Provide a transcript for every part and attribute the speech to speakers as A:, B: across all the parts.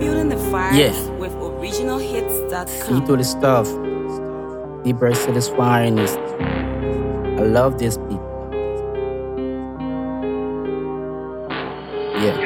A: Fueling the fire with
B: See
A: originalhits.com.
B: through the stuff. Deep breaths to this finest. I love this beat. Yeah.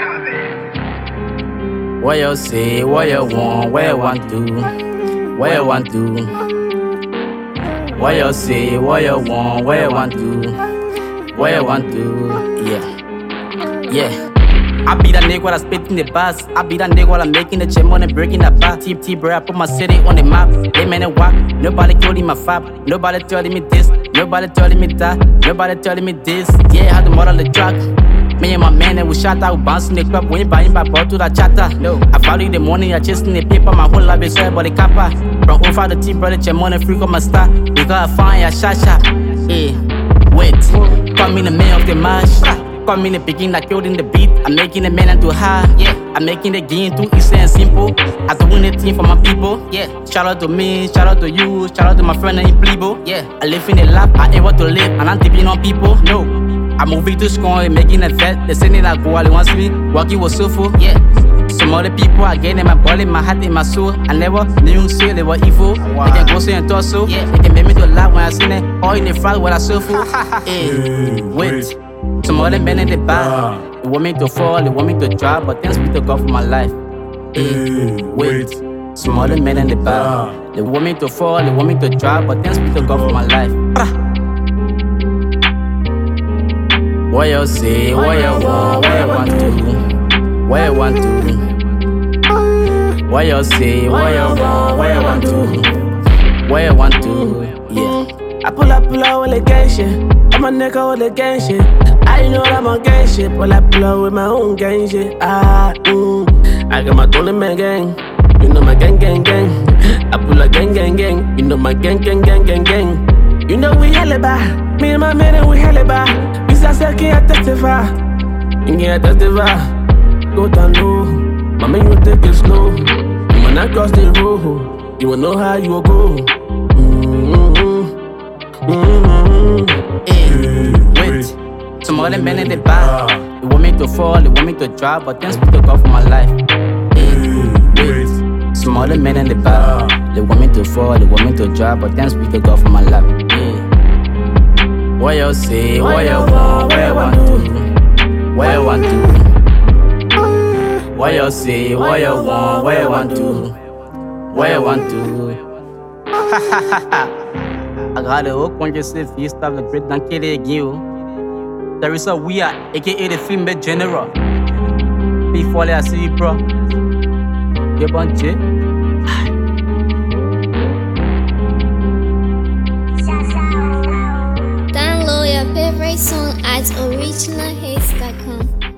B: What you say, what you want, what you want to, what you want to. What you say, what you want, what you want to, what you want to. Yeah. Yeah. I be that nigga while I spit in the bars. I be that nigga while I'm making the check money, breaking the bar. T, bro, I put my city on the map. They man it walk. Nobody calling my fab. Nobody telling me this. Nobody telling me that. Nobody telling me this. Yeah, I had to model the track. Me and my man, and we shot out, bouncing the club. When you buying back, brought to that chatter. No, I follow you the morning, I chasing the paper. My whole life is sorry about the kappa. From over the T, brother, check money, freak on my star. Because I find ya shot. Yeah, wait. Call me the man of the mash. Call me the beginning that killed in the beat. I'm making the man too high. Yeah, I'm making the game too easy and simple. I doing the thing for my people. Yeah, shout out to me, shout out to you, shout out to my friend in Plebo. Yeah, I live in the lab, I able to live, and I'm tipping on people. No, I'm moving to school and making a vet. They say that go all they want to me. Walking was so full. Yeah, some other people are getting my body, my heart, and my soul. I never knew say they were evil. Wow. They can go say and torso. Yeah, they can make me to laugh when I see it. All in the front when I so full. Hey, wait. Some other men in the back, they want me to fall, they want me to drop, but thanks be to God for my life. Hey, wait. Some other men in the back, they want me to fall, they want me to drop, but thanks be to God for my life. What you say, what you want, what you want to, what you want to. What you say, what you want, what you want to, what you want to. Yeah.
C: I pull up with the gang shit. I'm a nigga with the gang shit. I know that I'm on gang shit. Pull up with my own gang shit. I got my tournament gang. You know my gang. I pull up gang. You know my gang. You know we hella bad. Me and my man and we hella bad. We say can't testify. You can't testify. Go down low. My man you take it slow. When I cross the road, you will know how you will go.
B: Hey, wait. Some other men in the back, they want me to fall, they want me to drop, but thanks be to God for my life. Hey, wait. Some other men in the back, they want me to fall, they want me to drop, but thanks be to God for my life. Hey. What you say, what you want, what you want to, what you want to. What you say, what you want, what you want to, what you want to. I got a whole bunch of stuff for you stop the great and kill it again. There is a weird, aka the female general. Before I see you, bro. You bunch it.
D: Download your favorite song at originalhits.com.